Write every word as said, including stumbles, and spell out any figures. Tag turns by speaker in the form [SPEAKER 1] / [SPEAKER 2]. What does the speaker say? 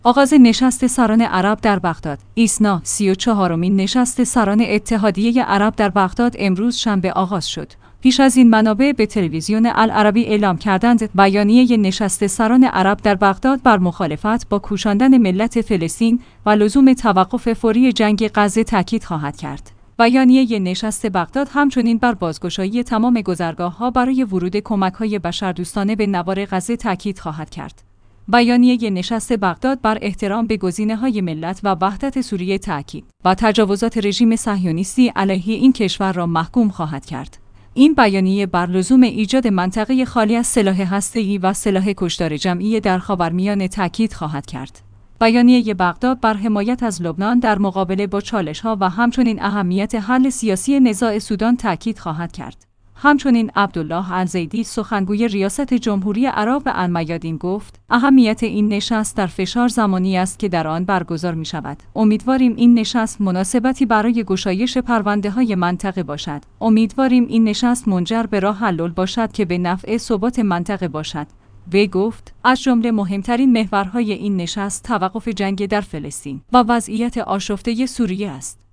[SPEAKER 1] آغاز نشست سران عرب در بغداد. ایسنا سی و چهارمین نشست سران اتحادیه عرب در بغداد امروز شنبه آغاز شد. پیش از این منابع به تلویزیون العربی اعلام کردند بیانیه نشست سران عرب در بغداد بر مخالفت با کوشاندن ملت فلسطین و لزوم توقف فوری جنگ غزه تاکید خواهد کرد. بیانیه نشست بغداد همچنین بر بازگشایی تمام گذرگاه‌ها برای ورود کمک‌های بشردوستانه به نوار غزه تاکید خواهد کرد. بیانیه نشست بغداد بر احترام به گزینه‌های ملت و وحدت سوریه تاکید و تجاوزات رژیم صهیونیستی علیه این کشور را محکوم خواهد کرد. این بیانیه بر لزوم ایجاد منطقه خالی از سلاح هسته‌ای و سلاح کشتار جمعی در خاورمیانه تاکید خواهد کرد. بیانیه بغداد بر حمایت از لبنان در مقابله با چالش‌ها و همچنین اهمیت حل سیاسی نزاع سودان تاکید خواهد کرد. همچنین عبدالله الزیدی سخنگوی ریاست جمهوری عرب به المیادین گفت اهمیت این نشست در فشار زمانی است که در آن برگزار می شود. امیدواریم این نشست مناسبتی برای گشایش پرونده‌های منطقه باشد. امیدواریم این نشست منجر به راه حل باشد که به نفع ثبات منطقه باشد. وی گفت از جمله مهمترین محورهای این نشست توقف جنگ در فلسطین و وضعیت آشفته سوریه است.